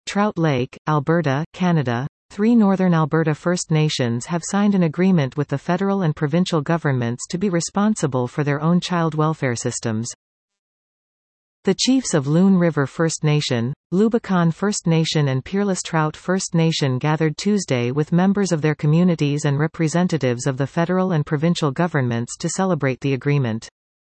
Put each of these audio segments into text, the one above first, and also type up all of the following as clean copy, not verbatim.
Trout Lake, Alberta, Canada. 3 Northern Alberta First Nations have signed an agreement with the federal and provincial governments to be responsible for their own child welfare systems. The chiefs of Loon River First Nation, Lubicon First Nation and Peerless Trout First Nation gathered Tuesday with members of their communities and representatives of the federal and provincial governments to celebrate the agreement.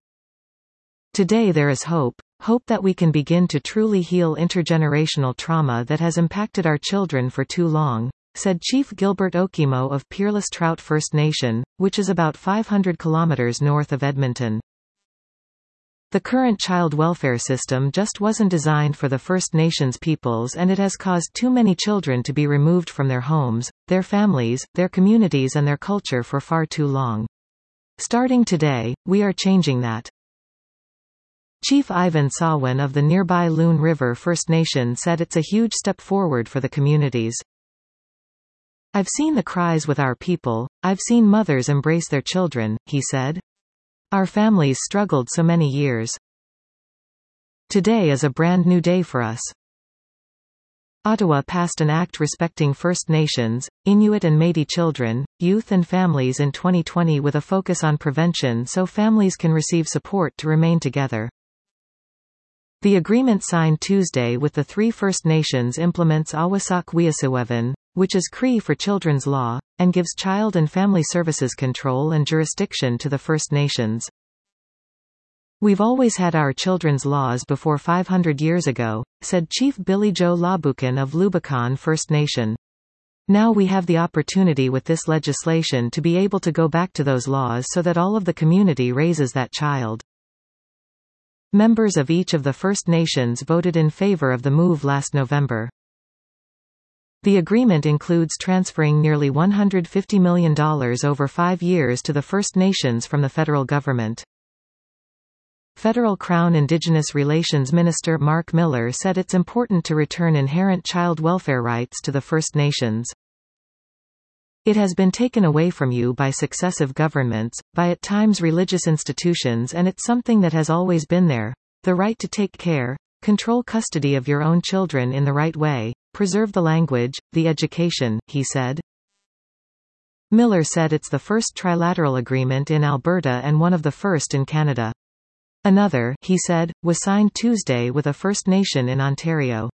Today there is hope that we can begin to truly heal intergenerational trauma that has impacted our children for too long, said Chief Gilbert Okemo of Peerless Trout First Nation, which is about 500 kilometers north of Edmonton. The current child welfare system just wasn't designed for the First Nations peoples, and it has caused too many children to be removed from their homes, their families, their communities and their culture for far too long. Starting today, we are changing that. Chief Ivan Sawin of the nearby Loon River First Nation said it's a huge step forward for the communities. I've seen the cries with our people, I've seen mothers embrace their children, he said. Our families struggled so many years. Today is a brand new day for us. Ottawa passed an act respecting First Nations, Inuit and Métis children, youth and families in 2020 with a focus on prevention so families can receive support to remain together. The agreement signed Tuesday with the 3 First Nations implements Awasak Wiyasawevan, which is Cree for children's law, and gives child and family services control and jurisdiction to the First Nations. We've always had our children's laws before 500 years ago, said Chief Billy Joe Labukan of Lubicon First Nation. Now we have the opportunity with this legislation to be able to go back to those laws so that all of the community raises that child. Members of each of the First Nations voted in favor of the move last November. The agreement includes transferring nearly $150 million over 5 years to the First Nations from the federal government. Federal Crown Indigenous Relations Minister Mark Miller said it's important to return inherent child welfare rights to the First Nations. It has been taken away from you by successive governments, by at times religious institutions, and it's something that has always been there. The right to take care, control custody of your own children in the right way, preserve the language, the education, he said. Miller said it's the first trilateral agreement in Alberta and one of the first in Canada. Another, he said, was signed Tuesday with a First Nation in Ontario.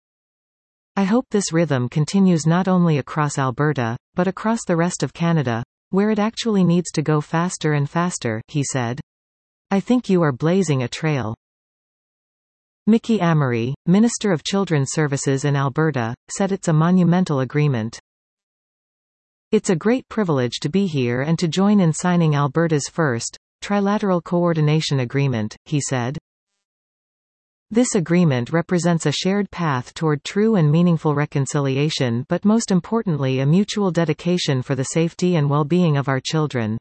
I hope this rhythm continues not only across Alberta, but across the rest of Canada, where it actually needs to go faster and faster, he said. I think you are blazing a trail. Mickey Amory, Minister of Children's Services in Alberta, said it's a monumental agreement. It's a great privilege to be here and to join in signing Alberta's first trilateral coordination agreement, he said. This agreement represents a shared path toward true and meaningful reconciliation, but most importantly a mutual dedication for the safety and well-being of our children.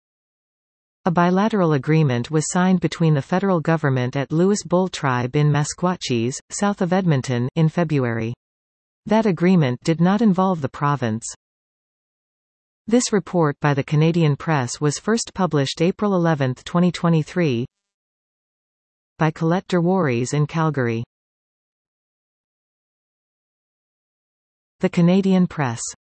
A bilateral agreement was signed between the federal government at Louis Bull Tribe in Meskwachis, south of Edmonton, in February. That agreement did not involve the province. This report by the Canadian Press was first published April 11, 2023. By Colette Derwaries in Calgary. The Canadian Press.